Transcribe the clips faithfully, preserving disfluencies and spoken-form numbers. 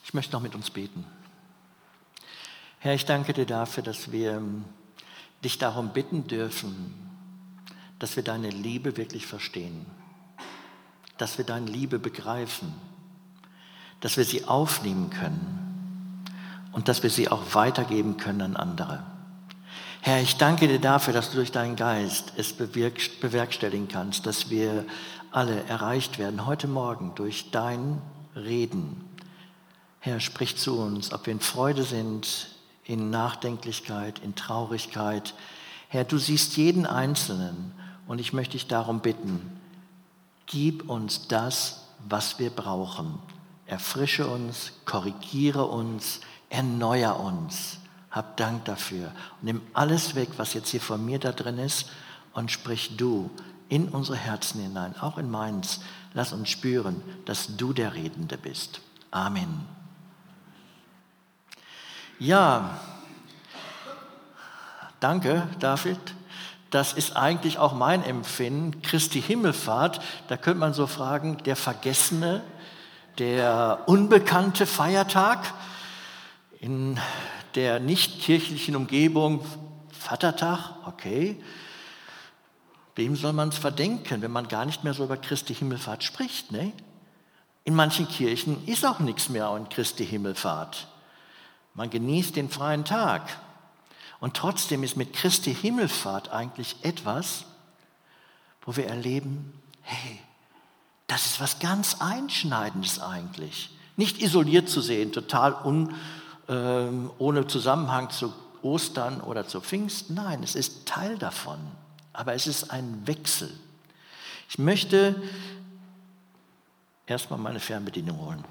Ich möchte noch mit uns beten. Herr, ich danke dir dafür, dass wir dich darum bitten dürfen, dass wir deine Liebe wirklich verstehen, dass wir deine Liebe begreifen, dass wir sie aufnehmen können und dass wir sie auch weitergeben können an andere. Herr, ich danke dir dafür, dass du durch deinen Geist es bewirk- bewerkstelligen kannst, dass wir alle erreicht werden heute Morgen durch dein Reden. Herr, sprich zu uns, ob wir in Freude sind, in Nachdenklichkeit, in Traurigkeit. Herr, du siehst jeden Einzelnen und ich möchte dich darum bitten, gib uns das, was wir brauchen. Erfrische uns, korrigiere uns, erneuere uns. Hab Dank dafür. Und nimm alles weg, was jetzt hier von mir da drin ist und sprich du in unsere Herzen hinein, auch in meins. Lass uns spüren, dass du der Redende bist. Amen. Ja, danke, David. Das ist eigentlich auch mein Empfinden. Christi Himmelfahrt, da könnte man so fragen, der vergessene, der unbekannte Feiertag in der nicht kirchlichen Umgebung, Vatertag, okay. Wem soll man es verdenken, wenn man gar nicht mehr so über Christi Himmelfahrt spricht? Ne? In manchen Kirchen ist auch nichts mehr an Christi Himmelfahrt. Man genießt den freien Tag. Und trotzdem ist mit Christi Himmelfahrt eigentlich etwas, wo wir erleben, hey, das ist was ganz Einschneidendes eigentlich. Nicht isoliert zu sehen, total un, äh, ohne Zusammenhang zu Ostern oder zu Pfingsten. Nein, es ist Teil davon. Aber es ist ein Wechsel. Ich möchte erstmal meine Fernbedienung holen.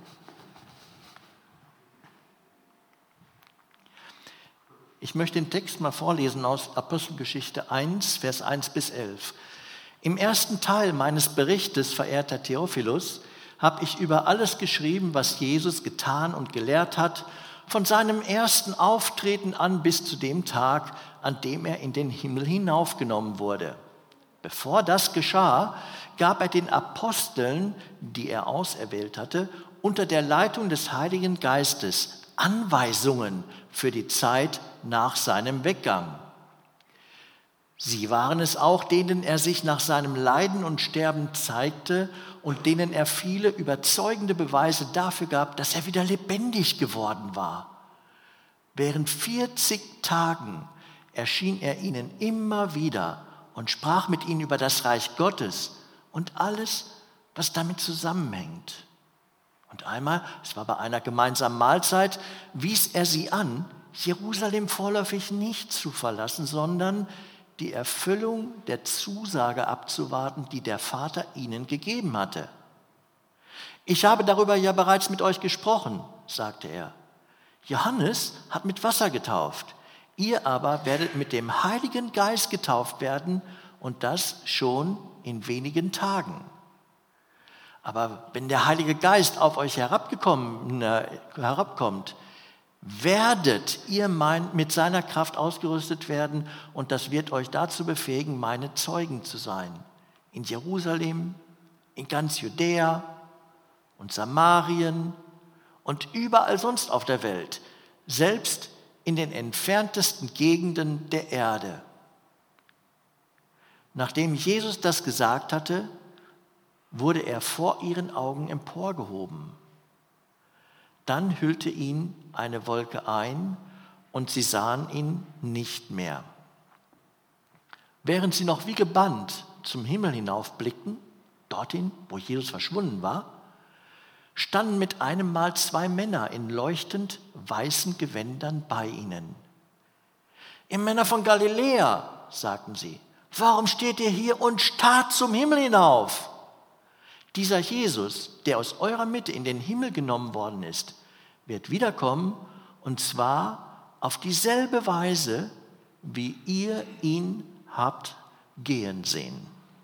Ich möchte den Text mal vorlesen aus Apostelgeschichte eins, Vers eins bis elf. Im ersten Teil meines Berichtes, verehrter Theophilus, habe ich über alles geschrieben, was Jesus getan und gelehrt hat, von seinem ersten Auftreten an bis zu dem Tag, an dem er in den Himmel hinaufgenommen wurde. Bevor das geschah, gab er den Aposteln, die er auserwählt hatte, unter der Leitung des Heiligen Geistes Anweisungen für die Zeit nach seinem Weggang. Sie waren es auch, denen er sich nach seinem Leiden und Sterben zeigte und denen er viele überzeugende Beweise dafür gab, dass er wieder lebendig geworden war. Während vierzig Tagen erschien er ihnen immer wieder und sprach mit ihnen über das Reich Gottes und alles, was damit zusammenhängt. Und einmal, es war bei einer gemeinsamen Mahlzeit, wies er sie an, Jerusalem vorläufig nicht zu verlassen, sondern die Erfüllung der Zusage abzuwarten, die der Vater ihnen gegeben hatte. Ich habe darüber ja bereits mit euch gesprochen, sagte er. Johannes hat mit Wasser getauft, ihr aber werdet mit dem Heiligen Geist getauft werden und das schon in wenigen Tagen. Aber wenn der Heilige Geist auf euch herabgekommen, äh, herabkommt, werdet ihr mein, mit seiner Kraft ausgerüstet werden und das wird euch dazu befähigen, meine Zeugen zu sein. In Jerusalem, in ganz Judäa und Samarien und überall sonst auf der Welt, selbst in den entferntesten Gegenden der Erde. Nachdem Jesus das gesagt hatte, wurde er vor ihren Augen emporgehoben. Dann hüllte ihn eine Wolke ein und sie sahen ihn nicht mehr. Während sie noch wie gebannt zum Himmel hinaufblickten, dorthin, wo Jesus verschwunden war, standen mit einem Mal zwei Männer in leuchtend weißen Gewändern bei ihnen. Ihr Männer von Galiläa, sagten sie, warum steht ihr hier und starrt zum Himmel hinauf? Dieser Jesus, der aus eurer Mitte in den Himmel genommen worden ist, wird wiederkommen, und zwar auf dieselbe Weise, wie ihr ihn habt gehen sehen.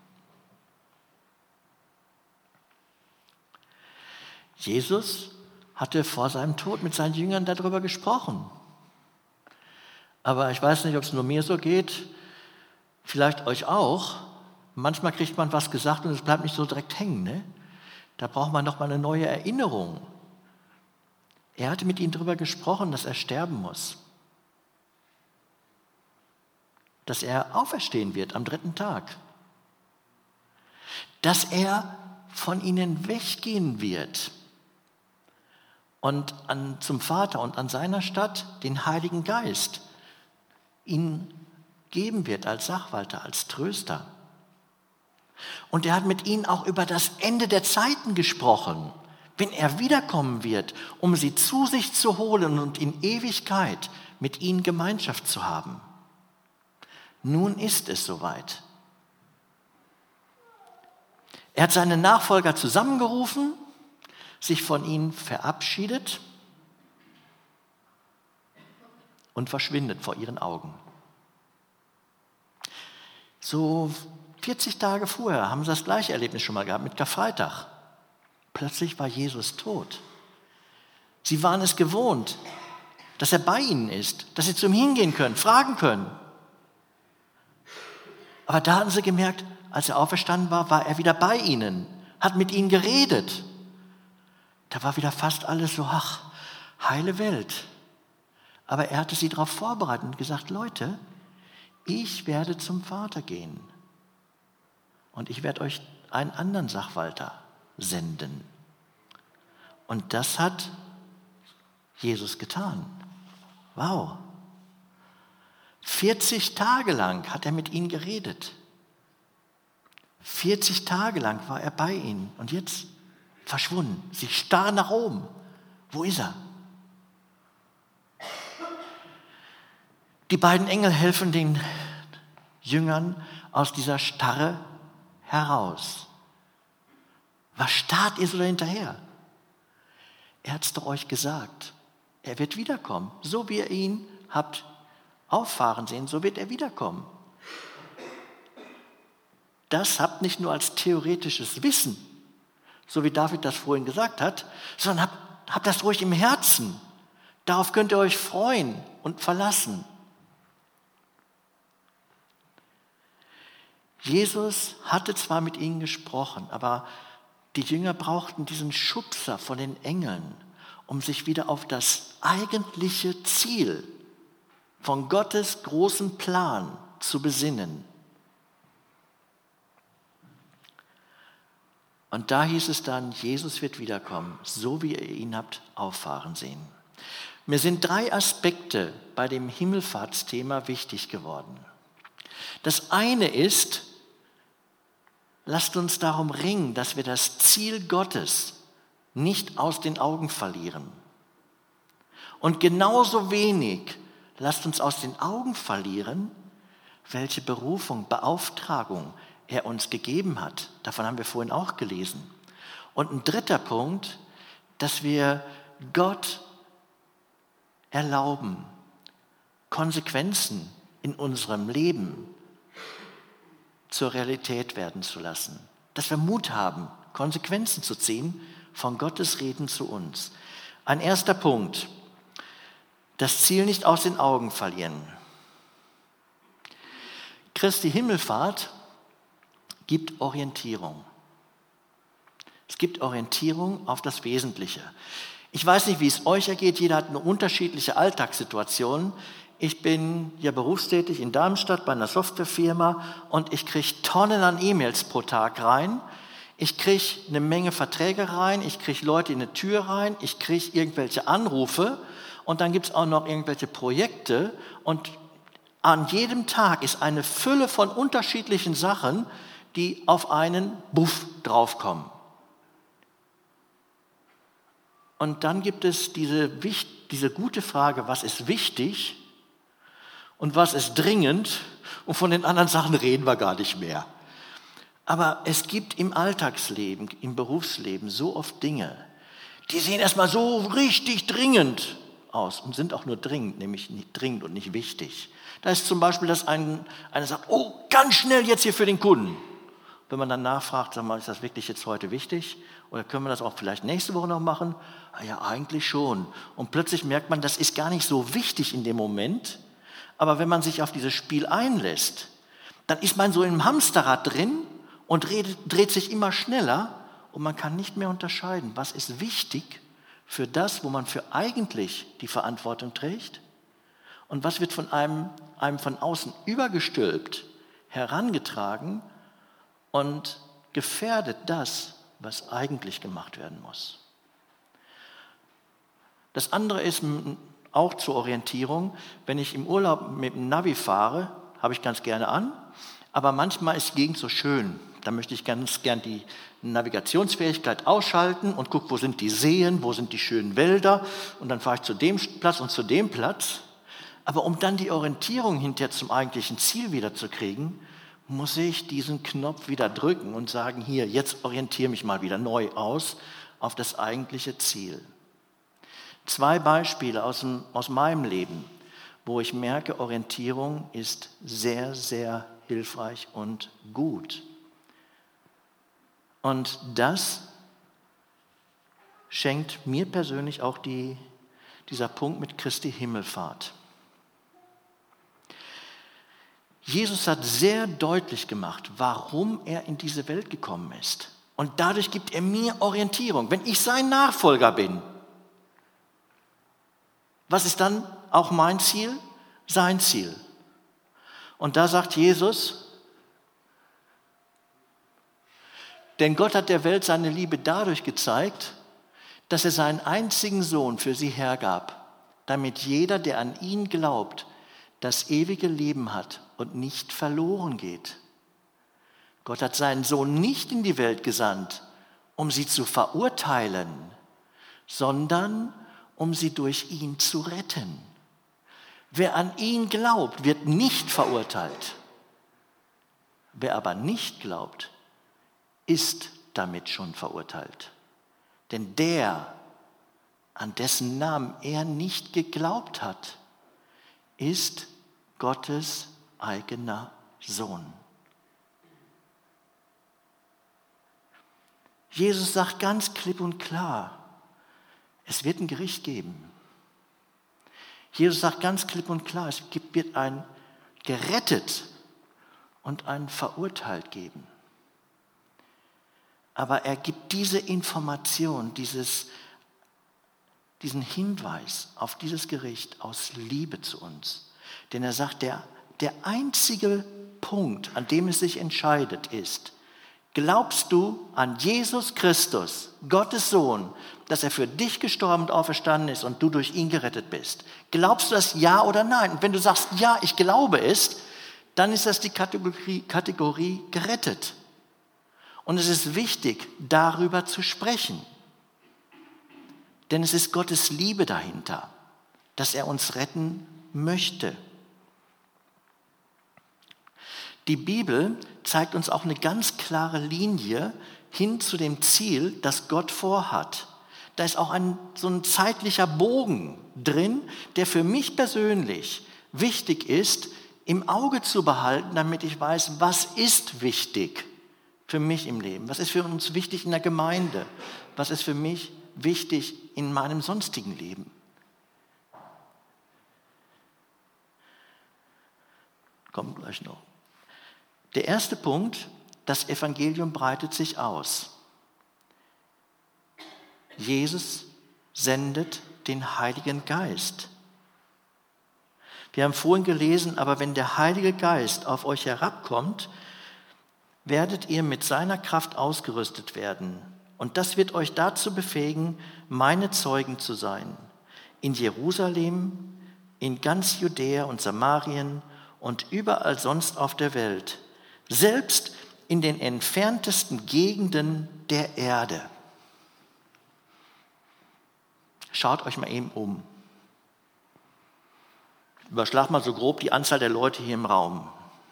Jesus hatte vor seinem Tod mit seinen Jüngern darüber gesprochen. Aber ich weiß nicht, ob es nur mir so geht, vielleicht euch auch. Manchmal kriegt man was gesagt und es bleibt nicht so direkt hängen. Ne? Da braucht man noch mal eine neue Erinnerung. Er hatte mit ihnen darüber gesprochen, dass er sterben muss. Dass er auferstehen wird am dritten Tag. Dass er von ihnen weggehen wird und an, zum Vater und an seiner Stadt den Heiligen Geist ihnen geben wird als Sachwalter, als Tröster. Und er hat mit ihnen auch über das Ende der Zeiten gesprochen, wenn er wiederkommen wird, um sie zu sich zu holen und in Ewigkeit mit ihnen Gemeinschaft zu haben. Nun ist es soweit. Er hat seine Nachfolger zusammengerufen, sich von ihnen verabschiedet und verschwindet vor ihren Augen. So vierzig Tage vorher haben sie das gleiche Erlebnis schon mal gehabt mit Karfreitag. Plötzlich war Jesus tot. Sie waren es gewohnt, dass er bei ihnen ist, dass sie zu ihm hingehen können, fragen können. Aber da hatten sie gemerkt, als er auferstanden war, war er wieder bei ihnen, hat mit ihnen geredet. Da war wieder fast alles so, ach, heile Welt. Aber er hatte sie darauf vorbereitet und gesagt, Leute, ich werde zum Vater gehen und ich werde euch einen anderen Sachwalter senden. Und das hat Jesus getan. Wow. vierzig Tage lang hat er mit ihnen geredet. vierzig Tage lang war er bei ihnen und jetzt verschwunden. Sie starren nach oben. Wo ist er? Die beiden Engel helfen den Jüngern aus dieser Starre heraus. Was starrt ihr so dahinterher? Er hat es doch euch gesagt. Er wird wiederkommen. So wie ihr ihn habt auffahren sehen, so wird er wiederkommen. Das habt nicht nur als theoretisches Wissen, so wie David das vorhin gesagt hat, sondern habt, habt das ruhig im Herzen. Darauf könnt ihr euch freuen und verlassen. Jesus hatte zwar mit ihnen gesprochen, aber die Jünger brauchten diesen Schubser von den Engeln, um sich wieder auf das eigentliche Ziel von Gottes großen Plan zu besinnen. Und da hieß es dann, Jesus wird wiederkommen, so wie ihr ihn habt auffahren sehen. Mir sind drei Aspekte bei dem Himmelfahrtsthema wichtig geworden. Das eine ist, lasst uns darum ringen, dass wir das Ziel Gottes nicht aus den Augen verlieren. Und genauso wenig lasst uns aus den Augen verlieren, welche Berufung, Beauftragung er uns gegeben hat. Davon haben wir vorhin auch gelesen. Und ein dritter Punkt, dass wir Gott erlauben, Konsequenzen in unserem Leben zur Realität werden zu lassen. Dass wir Mut haben, Konsequenzen zu ziehen von Gottes Reden zu uns. Ein erster Punkt, das Ziel nicht aus den Augen verlieren. Christi Himmelfahrt gibt Orientierung. Es gibt Orientierung auf das Wesentliche. Ich weiß nicht, wie es euch ergeht, jeder hat eine unterschiedliche Alltagssituation. Ich bin ja berufstätig in Darmstadt bei einer Softwarefirma und ich kriege Tonnen an E-Mails pro Tag rein. Ich kriege eine Menge Verträge rein, ich kriege Leute in eine Tür rein, ich kriege irgendwelche Anrufe und dann gibt es auch noch irgendwelche Projekte und an jedem Tag ist eine Fülle von unterschiedlichen Sachen, die auf einen Buff draufkommen. Und dann gibt es diese, diese gute Frage, was ist wichtig und was ist dringend, und von den anderen Sachen reden wir gar nicht mehr. Aber es gibt im Alltagsleben, im Berufsleben so oft Dinge, die sehen erstmal so richtig dringend aus und sind auch nur dringend, nämlich nicht dringend und nicht wichtig. Da ist zum Beispiel, dass ein, einer sagt, oh, ganz schnell jetzt hier für den Kunden. Wenn man dann nachfragt, sag mal, ist das wirklich jetzt heute wichtig? Oder können wir das auch vielleicht nächste Woche noch machen? Ah ja, eigentlich schon. Und plötzlich merkt man, das ist gar nicht so wichtig in dem Moment. Aber wenn man sich auf dieses Spiel einlässt, dann ist man so im Hamsterrad drin und redet, dreht sich immer schneller und man kann nicht mehr unterscheiden, was ist wichtig, für das, wo man für eigentlich die Verantwortung trägt? Und was wird von einem, einem von außen übergestülpt, herangetragen und gefährdet das, was eigentlich gemacht werden muss? Das andere ist auch zur Orientierung, wenn ich im Urlaub mit dem Navi fahre, habe ich ganz gerne an, aber manchmal ist die Gegend so schön. Da möchte ich ganz gern die Navigationsfähigkeit ausschalten und gucke, wo sind die Seen, wo sind die schönen Wälder, und dann fahre ich zu dem Platz und zu dem Platz. Aber um dann die Orientierung hinterher zum eigentlichen Ziel wiederzukriegen, muss ich diesen Knopf wieder drücken und sagen, hier, jetzt orientiere mich mal wieder neu aus auf das eigentliche Ziel. Zwei Beispiele aus, dem, aus meinem Leben, wo ich merke, Orientierung ist sehr, sehr hilfreich und gut. Und das schenkt mir persönlich auch die, dieser Punkt mit Christi Himmelfahrt. Jesus hat sehr deutlich gemacht, warum er in diese Welt gekommen ist. Und dadurch gibt er mir Orientierung. Wenn ich sein Nachfolger bin, was ist dann auch mein Ziel? Sein Ziel. Und da sagt Jesus, denn Gott hat der Welt seine Liebe dadurch gezeigt, dass er seinen einzigen Sohn für sie hergab, damit jeder, der an ihn glaubt, das ewige Leben hat und nicht verloren geht. Gott hat seinen Sohn nicht in die Welt gesandt, um sie zu verurteilen, sondern um sie durch ihn zu retten. Wer an ihn glaubt, wird nicht verurteilt. Wer aber nicht glaubt, ist damit schon verurteilt. Denn der, an dessen Namen er nicht geglaubt hat, ist Gottes eigener Sohn. Jesus sagt ganz klipp und klar, es wird ein Gericht geben. Jesus sagt ganz klipp und klar, es wird ein gerettet und ein verurteilt geben. Aber er gibt diese Information, dieses, diesen Hinweis auf dieses Gericht aus Liebe zu uns. Denn er sagt, der, der einzige Punkt, an dem es sich entscheidet, ist, glaubst du an Jesus Christus, Gottes Sohn, dass er für dich gestorben und auferstanden ist und du durch ihn gerettet bist? Glaubst du das, ja oder nein? Und wenn du sagst, ja, ich glaube es, dann ist das die Kategorie, Kategorie gerettet. Und es ist wichtig, darüber zu sprechen. Denn es ist Gottes Liebe dahinter, dass er uns retten möchte. Die Bibel zeigt uns auch eine ganz klare Linie hin zu dem Ziel, das Gott vorhat. Da ist auch ein, so ein zeitlicher Bogen drin, der für mich persönlich wichtig ist, im Auge zu behalten, damit ich weiß, was ist wichtig für mich im Leben, was ist für uns wichtig in der Gemeinde, was ist für mich wichtig in meinem sonstigen Leben. Kommt gleich noch. Der erste Punkt, das Evangelium breitet sich aus. Jesus sendet den Heiligen Geist. Wir haben vorhin gelesen, aber wenn der Heilige Geist auf euch herabkommt, werdet ihr mit seiner Kraft ausgerüstet werden. Und das wird euch dazu befähigen, meine Zeugen zu sein. In Jerusalem, in ganz Judäa und Samarien und überall sonst auf der Welt. Selbst in den entferntesten Gegenden der Erde. Schaut euch mal eben um. Überschlag mal so grob die Anzahl der Leute hier im Raum.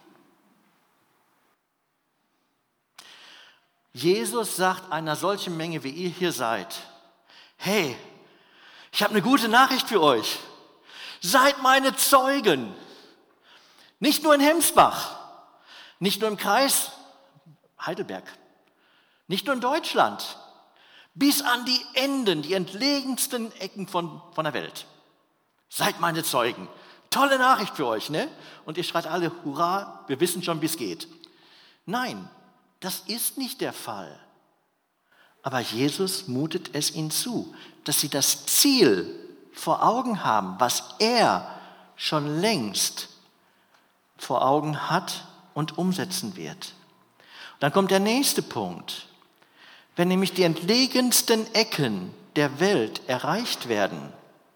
Jesus sagt einer solchen Menge, wie ihr hier seid, hey, ich habe eine gute Nachricht für euch. Seid meine Zeugen. Nicht nur in Hemsbach, nicht nur im Kreis Heidelberg, nicht nur in Deutschland, bis an die Enden, die entlegensten Ecken von, von der Welt. Seid meine Zeugen. Tolle Nachricht für euch, ne? Und ihr schreit alle, hurra, wir wissen schon, wie es geht. Nein, das ist nicht der Fall. Aber Jesus mutet es ihnen zu, dass sie das Ziel vor Augen haben, was er schon längst vor Augen hat und umsetzen wird. Dann kommt der nächste Punkt. Wenn nämlich die entlegensten Ecken der Welt erreicht werden,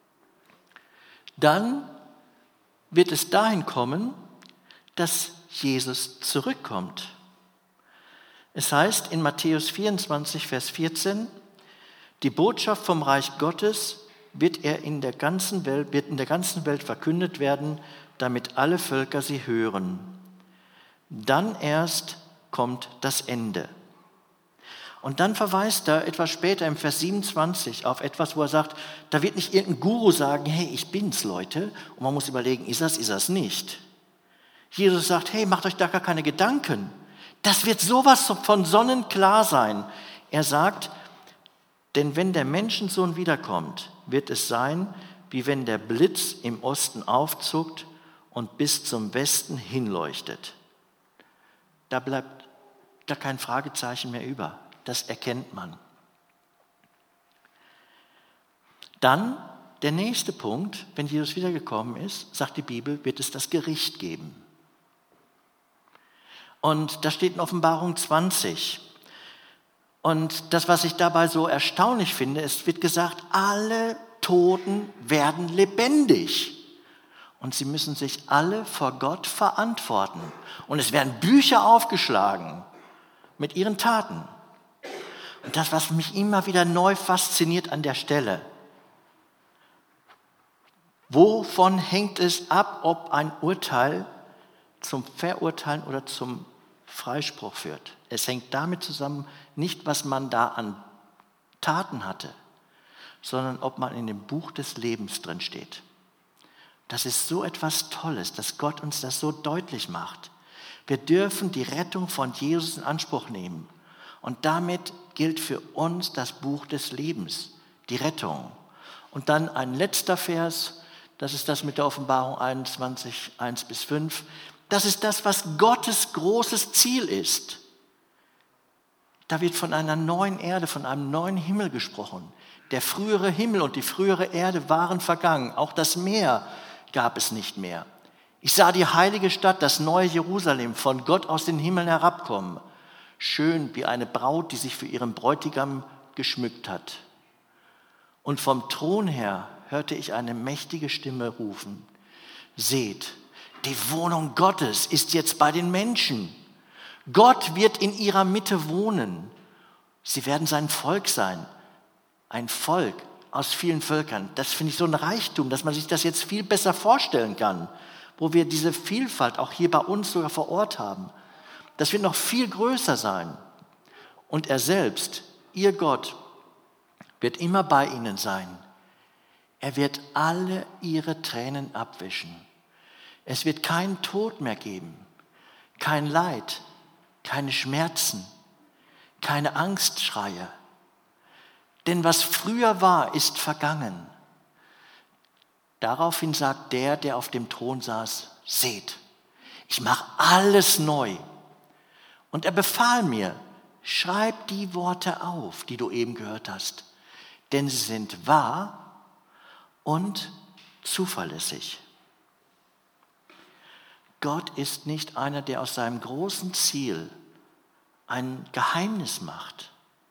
dann wird es dahin kommen, dass Jesus zurückkommt. Es heißt in Matthäus vierundzwanzig, Vers vierzehn, die Botschaft vom Reich Gottes wird, er in der ganzen Welt, wird in der ganzen Welt verkündet werden, damit alle Völker sie hören. Dann erst kommt das Ende. Und dann verweist er etwas später im Vers siebenundzwanzig auf etwas, wo er sagt, da wird nicht irgendein Guru sagen, hey, ich bin's, Leute. Und man muss überlegen, ist das, ist das nicht? Jesus sagt, hey, macht euch da gar keine Gedanken. Das wird sowas von sonnenklar sein. Er sagt, denn wenn der Menschensohn wiederkommt, wird es sein, wie wenn der Blitz im Osten aufzuckt und bis zum Westen hinleuchtet. Da bleibt da kein Fragezeichen mehr über. Das erkennt man. Dann der nächste Punkt, wenn Jesus wiedergekommen ist, sagt die Bibel, wird es das Gericht geben. Und da steht in Offenbarung zwanzig. Und das, was ich dabei so erstaunlich finde, es wird gesagt, alle Toten werden lebendig. Und sie müssen sich alle vor Gott verantworten. Und es werden Bücher aufgeschlagen mit ihren Taten. Und das, was mich immer wieder neu fasziniert an der Stelle, wovon hängt es ab, ob ein Urteil zum Verurteilen oder zum Freispruch führt? Es hängt damit zusammen, nicht was man da an Taten hatte, sondern ob man in dem Buch des Lebens drin steht. Das ist so etwas Tolles, dass Gott uns das so deutlich macht. Wir dürfen die Rettung von Jesus in Anspruch nehmen. Und damit gilt für uns das Buch des Lebens, die Rettung. Und dann ein letzter Vers, das ist das mit der Offenbarung einundzwanzig, eins bis fünf. Das ist das, was Gottes großes Ziel ist. Da wird von einer neuen Erde, von einem neuen Himmel gesprochen. Der frühere Himmel und die frühere Erde waren vergangen. Auch das Meer gab es nicht mehr. Ich sah die heilige Stadt, das neue Jerusalem, von Gott aus den Himmeln herabkommen. Schön wie eine Braut, die sich für ihren Bräutigam geschmückt hat. Und vom Thron her hörte ich eine mächtige Stimme rufen: Seht, die Wohnung Gottes ist jetzt bei den Menschen. Gott wird in ihrer Mitte wohnen. Sie werden sein Volk sein. Ein Volk aus vielen Völkern. Das finde ich so ein Reichtum, dass man sich das jetzt viel besser vorstellen kann, wo wir diese Vielfalt auch hier bei uns sogar vor Ort haben. Das wird noch viel größer sein. Und er selbst, ihr Gott, wird immer bei ihnen sein. Er wird alle ihre Tränen abwischen. Es wird keinen Tod mehr geben, kein Leid, keine Schmerzen, keine Angstschreie. Denn was früher war, ist vergangen. Daraufhin sagt der, der auf dem Thron saß: Seht, ich mache alles neu. Und er befahl mir: Schreib die Worte auf, die du eben gehört hast, denn sie sind wahr und zuverlässig. Gott ist nicht einer, der aus seinem großen Ziel ein Geheimnis macht.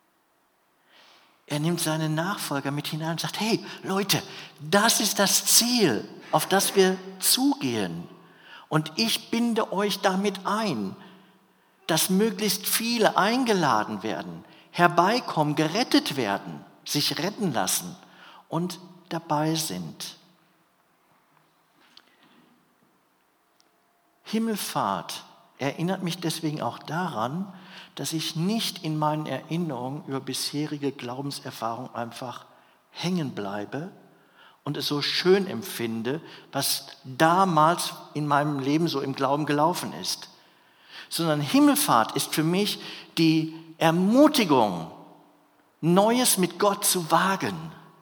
Er nimmt seine Nachfolger mit hinein und sagt: Hey Leute, das ist das Ziel, auf das wir zugehen. Und ich binde euch damit ein, dass möglichst viele eingeladen werden, herbeikommen, gerettet werden, sich retten lassen und dabei sind. Himmelfahrt erinnert mich deswegen auch daran, dass ich nicht in meinen Erinnerungen über bisherige Glaubenserfahrungen einfach hängen bleibe und es so schön empfinde, was damals in meinem Leben so im Glauben gelaufen ist. Sondern Himmelfahrt ist für mich die Ermutigung, Neues mit Gott zu wagen.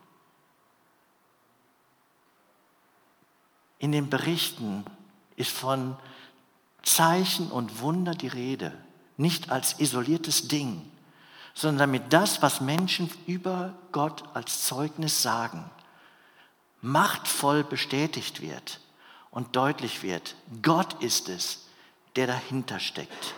In den Berichten ist von Zeichen und Wunder die Rede, nicht als isoliertes Ding, sondern damit das, was Menschen über Gott als Zeugnis sagen, machtvoll bestätigt wird und deutlich wird. Gott ist es, der dahinter steckt.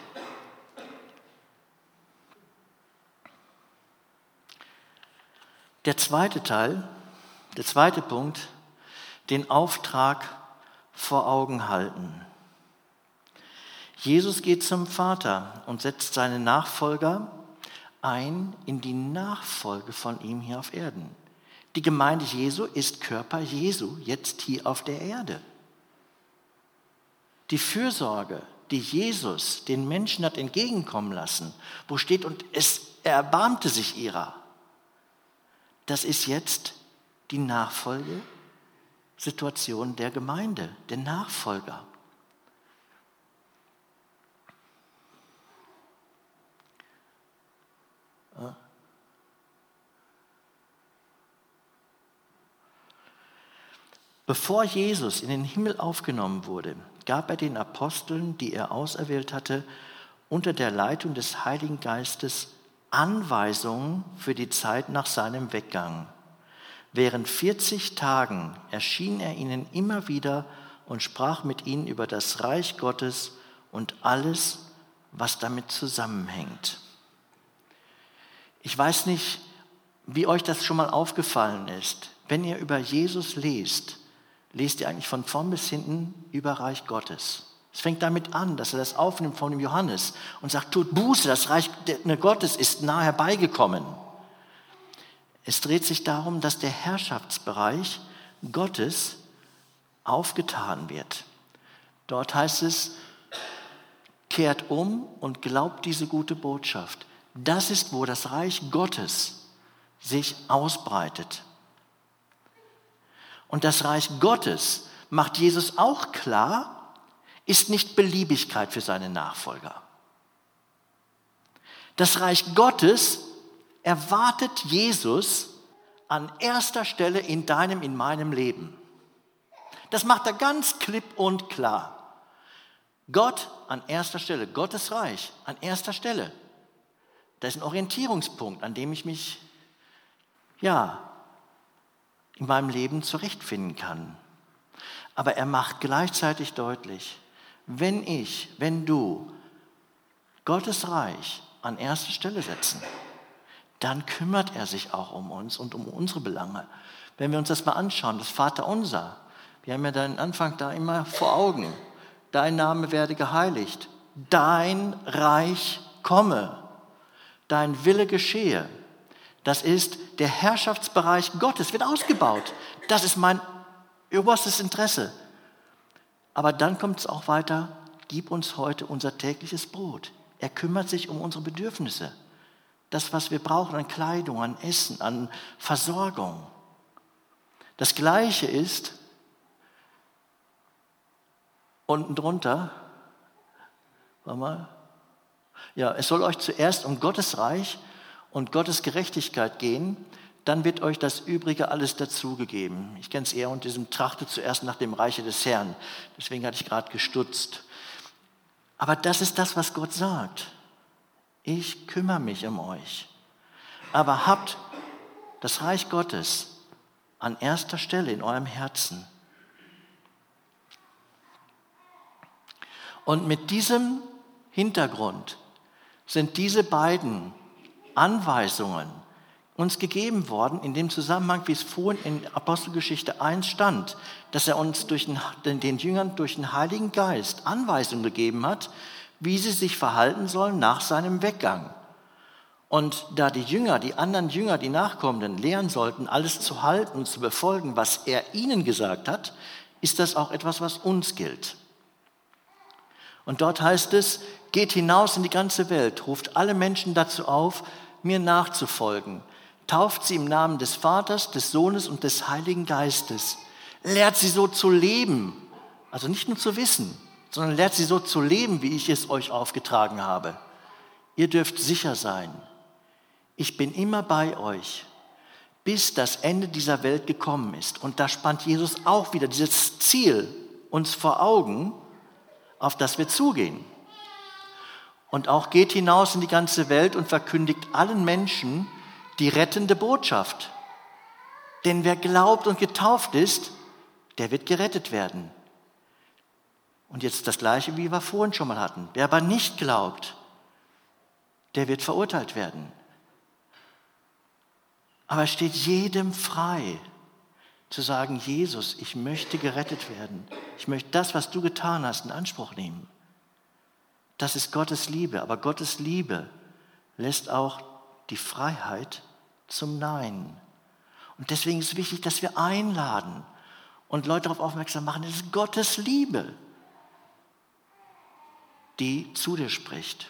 Der zweite Teil, der zweite Punkt, den Auftrag vor Augen halten. Jesus geht zum Vater und setzt seine Nachfolger ein in die Nachfolge von ihm hier auf Erden. Die Gemeinde Jesu ist Körper Jesu jetzt hier auf der Erde. Die Fürsorge, die Jesus den Menschen hat entgegenkommen lassen, wo steht, und es er erbarmte sich ihrer, das ist jetzt die Nachfolgesituation der Gemeinde, der Nachfolger. Bevor Jesus in den Himmel aufgenommen wurde, gab er den Aposteln, die er auserwählt hatte, unter der Leitung des Heiligen Geistes Anweisungen für die Zeit nach seinem Weggang. Während vierzig Tagen erschien er ihnen immer wieder und sprach mit ihnen über das Reich Gottes und alles, was damit zusammenhängt. Ich weiß nicht, wie euch das schon mal aufgefallen ist. Wenn ihr über Jesus lest, lest ihr eigentlich von vorn bis hinten über Reich Gottes. Es fängt damit an, dass er das aufnimmt von dem Johannes und sagt, tut Buße, das Reich Gottes ist nahe herbeigekommen. Es dreht sich darum, dass der Herrschaftsbereich Gottes aufgetan wird. Dort heißt es, kehrt um und glaubt diese gute Botschaft. Das ist, wo das Reich Gottes sich ausbreitet. Und das Reich Gottes, macht Jesus auch klar, ist nicht Beliebigkeit für seine Nachfolger. Das Reich Gottes erwartet Jesus an erster Stelle in deinem, in meinem Leben. Das macht er ganz klipp und klar. Gott an erster Stelle, Gottes Reich an erster Stelle. Das ist ein Orientierungspunkt, an dem ich mich, ja, in meinem Leben zurechtfinden kann. Aber er macht gleichzeitig deutlich, wenn ich, wenn du Gottes Reich an erste Stelle setzen, dann kümmert er sich auch um uns und um unsere Belange. Wenn wir uns das mal anschauen, das Vaterunser, wir haben ja den Anfang da immer vor Augen. Dein Name werde geheiligt, dein Reich komme, dein Wille geschehe. Das ist der Herrschaftsbereich Gottes, wird ausgebaut. Das ist mein oberstes Interesse. Aber dann kommt es auch weiter, gib uns heute unser tägliches Brot. Er kümmert sich um unsere Bedürfnisse. Das, was wir brauchen an Kleidung, an Essen, an Versorgung. Das Gleiche ist unten drunter, warte mal, ja, es soll euch zuerst um Gottes Reich und Gottes Gerechtigkeit gehen, dann wird euch das Übrige alles dazugegeben. Ich kenne es eher unter diesem Trachte zuerst nach dem Reiche des Herrn. Deswegen hatte ich gerade gestutzt. Aber das ist das, was Gott sagt. Ich kümmere mich um euch. Aber habt das Reich Gottes an erster Stelle in eurem Herzen. Und mit diesem Hintergrund sind diese beiden Anweisungen uns gegeben worden, in dem Zusammenhang, wie es vorhin in Apostelgeschichte eins stand, dass er uns durch den, den Jüngern durch den Heiligen Geist Anweisungen gegeben hat, wie sie sich verhalten sollen nach seinem Weggang. Und da die Jünger, die anderen Jünger, die Nachkommenden lernen sollten, alles zu halten und zu befolgen, was er ihnen gesagt hat, ist das auch etwas, was uns gilt. Und dort heißt es, geht hinaus in die ganze Welt, ruft alle Menschen dazu auf, mir nachzufolgen. Tauft sie im Namen des Vaters, des Sohnes und des Heiligen Geistes. Lehrt sie so zu leben, also nicht nur zu wissen, sondern lehrt sie so zu leben, wie ich es euch aufgetragen habe. Ihr dürft sicher sein, ich bin immer bei euch, bis das Ende dieser Welt gekommen ist. Und da spannt Jesus auch wieder dieses Ziel uns vor Augen, auf das wir zugehen. Und auch geht hinaus in die ganze Welt und verkündigt allen Menschen die rettende Botschaft. Denn wer glaubt und getauft ist, der wird gerettet werden. Und jetzt das Gleiche, wie wir vorhin schon mal hatten. Wer aber nicht glaubt, der wird verurteilt werden. Aber es steht jedem frei, zu sagen, Jesus, ich möchte gerettet werden. Ich möchte das, was du getan hast, in Anspruch nehmen. Das ist Gottes Liebe. Aber Gottes Liebe lässt auch die Freiheit zum Nein. Und deswegen ist es wichtig, dass wir einladen und Leute darauf aufmerksam machen, es ist Gottes Liebe, die zu dir spricht.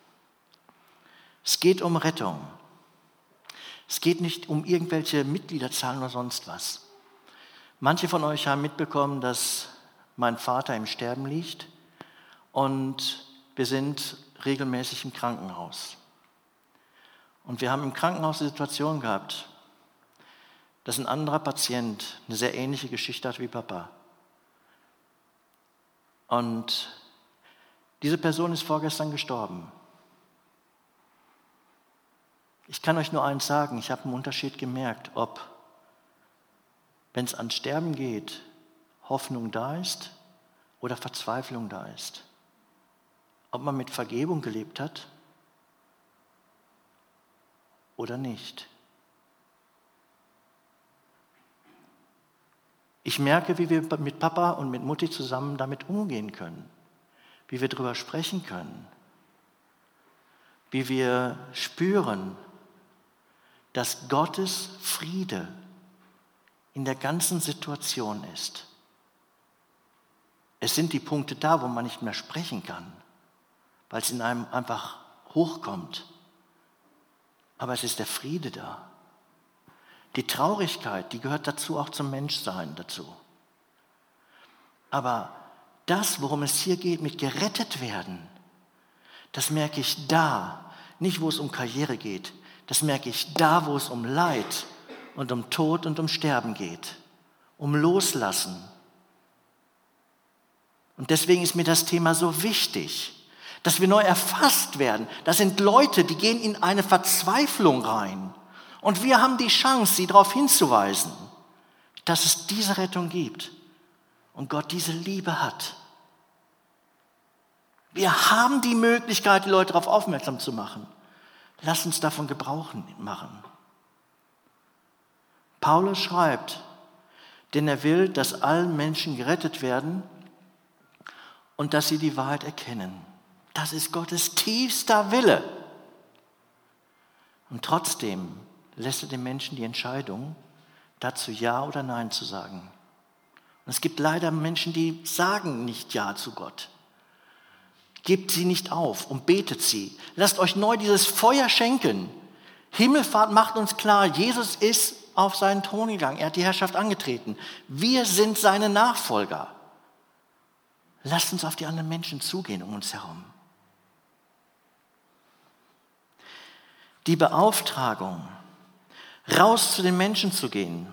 Es geht um Rettung. Es geht nicht um irgendwelche Mitgliederzahlen oder sonst was. Manche von euch haben mitbekommen, dass mein Vater im Sterben liegt und wir sind regelmäßig im Krankenhaus. Und wir haben im Krankenhaus eine Situation gehabt, dass ein anderer Patient eine sehr ähnliche Geschichte hat wie Papa. Und diese Person ist vorgestern gestorben. Ich kann euch nur eins sagen, ich habe einen Unterschied gemerkt, ob, wenn es ans Sterben geht, Hoffnung da ist oder Verzweiflung da ist. Ob man mit Vergebung gelebt hat oder nicht. Ich merke, wie wir mit Papa und mit Mutti zusammen damit umgehen können, wie wir darüber sprechen können, wie wir spüren, dass Gottes Friede in der ganzen Situation ist. Es sind die Punkte da, wo man nicht mehr sprechen kann, weil es in einem einfach hochkommt. Aber es ist der Friede da. Die Traurigkeit, die gehört dazu, auch zum Menschsein dazu. Aber das, worum es hier geht, mit gerettet werden, das merke ich da, nicht wo es um Karriere geht, das merke ich da, wo es um Leid und um Tod und um Sterben geht, um Loslassen. Und deswegen ist mir das Thema so wichtig, dass wir neu erfasst werden. Das sind Leute, die gehen in eine Verzweiflung rein. Und wir haben die Chance, sie darauf hinzuweisen, dass es diese Rettung gibt und Gott diese Liebe hat. Wir haben die Möglichkeit, die Leute darauf aufmerksam zu machen. Lass uns davon Gebrauch machen. Paulus schreibt, denn er will, dass alle Menschen gerettet werden und dass sie die Wahrheit erkennen. Das ist Gottes tiefster Wille. Und trotzdem lässt er den Menschen die Entscheidung, dazu Ja oder Nein zu sagen. Und es gibt leider Menschen, die sagen nicht Ja zu Gott. Gebt sie nicht auf und betet sie. Lasst euch neu dieses Feuer schenken. Himmelfahrt macht uns klar, Jesus ist auf seinen Thron gegangen. Er hat die Herrschaft angetreten. Wir sind seine Nachfolger. Lasst uns auf die anderen Menschen zugehen um uns herum. Die Beauftragung, raus zu den Menschen zu gehen,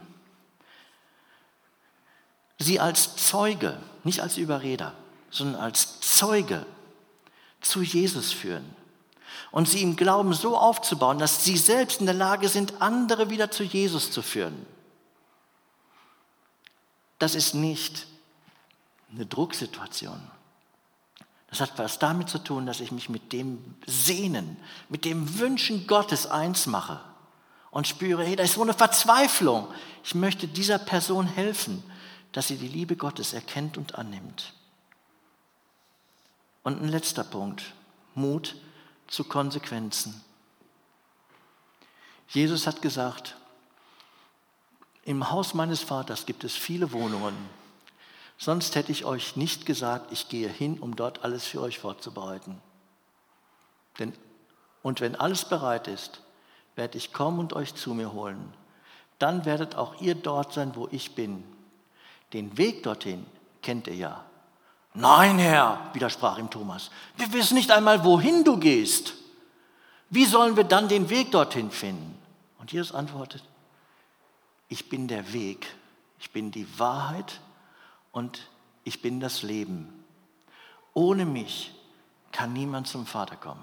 sie als Zeuge, nicht als Überreder, sondern als Zeuge zu Jesus führen und sie im Glauben so aufzubauen, dass sie selbst in der Lage sind, andere wieder zu Jesus zu führen. Das ist nicht eine Drucksituation. Das hat was damit zu tun, dass ich mich mit dem Sehnen, mit dem Wünschen Gottes eins mache und spüre, hey, da ist so eine Verzweiflung. Ich möchte dieser Person helfen, dass sie die Liebe Gottes erkennt und annimmt. Und ein letzter Punkt, Mut zu Konsequenzen. Jesus hat gesagt, im Haus meines Vaters gibt es viele Wohnungen. Sonst hätte ich euch nicht gesagt, ich gehe hin, um dort alles für euch vorzubereiten. Denn, und wenn alles bereit ist, werde ich kommen und euch zu mir holen. Dann werdet auch ihr dort sein, wo ich bin. Den Weg dorthin kennt ihr ja. Nein, Herr, widersprach ihm Thomas, wir wissen nicht einmal, wohin du gehst. Wie sollen wir dann den Weg dorthin finden? Und Jesus antwortet, ich bin der Weg, ich bin die Wahrheit und ich bin das Leben. Ohne mich kann niemand zum Vater kommen.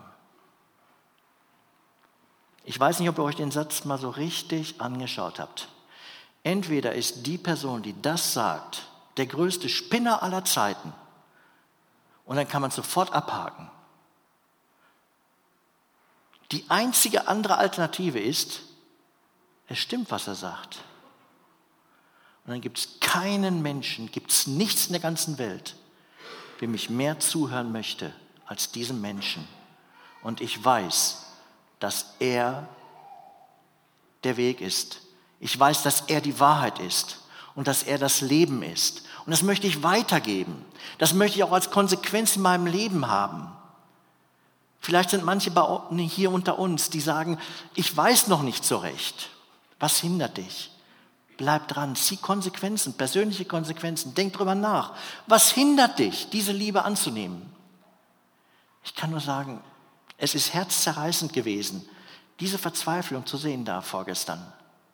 Ich weiß nicht, ob ihr euch den Satz mal so richtig angeschaut habt. Entweder ist die Person, die das sagt, der größte Spinner aller Zeiten und dann kann man sofort abhaken. Die einzige andere Alternative ist, es stimmt, was er sagt. Und dann gibt es keinen Menschen, gibt es nichts in der ganzen Welt, dem ich mehr zuhören möchte als diesem Menschen. Und ich weiß, dass er der Weg ist. Ich weiß, dass er die Wahrheit ist und dass er das Leben ist. Und das möchte ich weitergeben. Das möchte ich auch als Konsequenz in meinem Leben haben. Vielleicht sind manche hier unter uns, die sagen, ich weiß noch nicht so recht. Was hindert dich? Bleib dran, zieh Konsequenzen, persönliche Konsequenzen, denk drüber nach. Was hindert dich, diese Liebe anzunehmen? Ich kann nur sagen, es ist herzzerreißend gewesen, diese Verzweiflung zu sehen da vorgestern.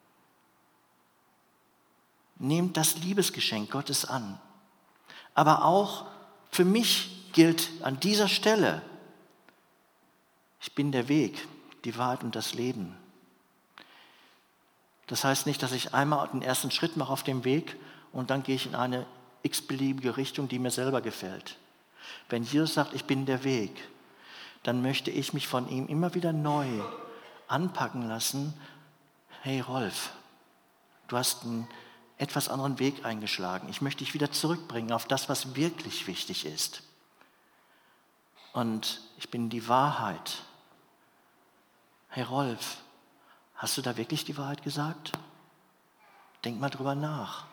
Nehmt das Liebesgeschenk Gottes an. Aber auch für mich gilt an dieser Stelle, ich bin der Weg, die Wahrheit und das Leben. Das heißt nicht, dass ich einmal den ersten Schritt mache auf dem Weg und dann gehe ich in eine x-beliebige Richtung, die mir selber gefällt. Wenn Jesus sagt, ich bin der Weg, dann möchte ich mich von ihm immer wieder neu anpacken lassen. Hey Rolf, du hast einen etwas anderen Weg eingeschlagen. Ich möchte dich wieder zurückbringen auf das, was wirklich wichtig ist. Und ich bin die Wahrheit. Hey Rolf, hast du da wirklich die Wahrheit gesagt? Denk mal drüber nach.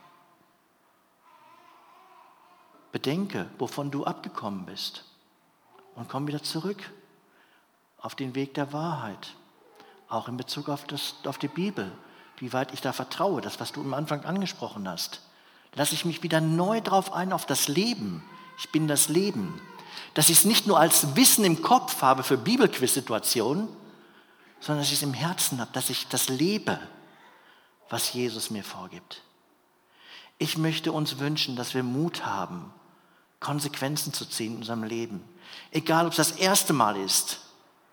Bedenke, wovon du abgekommen bist und komm wieder zurück auf den Weg der Wahrheit. Auch in Bezug auf, das, auf die Bibel, wie weit ich da vertraue, das, was du am Anfang angesprochen hast. Lasse ich mich wieder neu drauf ein, auf das Leben. Ich bin das Leben. Dass ich es nicht nur als Wissen im Kopf habe für Bibelquiz-Situationen, sondern dass ich es im Herzen habe, dass ich das lebe, was Jesus mir vorgibt. Ich möchte uns wünschen, dass wir Mut haben, Konsequenzen zu ziehen in unserem Leben. Egal, ob es das erste Mal ist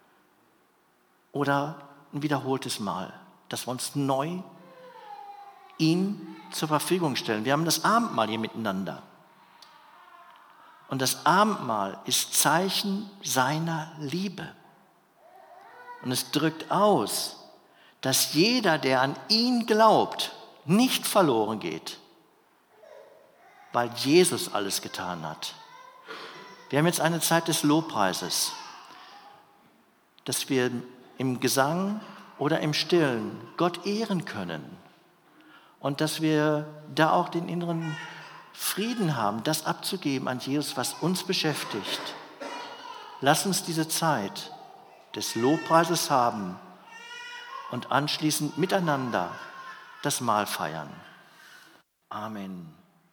oder ein wiederholtes Mal, dass wir uns neu ihn zur Verfügung stellen. Wir haben das Abendmahl hier miteinander. Und das Abendmahl ist Zeichen seiner Liebe. Und es drückt aus, dass jeder, der an ihn glaubt, nicht verloren geht, weil Jesus alles getan hat. Wir haben jetzt eine Zeit des Lobpreises, dass wir im Gesang oder im Stillen Gott ehren können und dass wir da auch den inneren Frieden haben, das abzugeben an Jesus, was uns beschäftigt. Lass uns diese Zeit des Lobpreises haben und anschließend miteinander das Mahl feiern. Amen.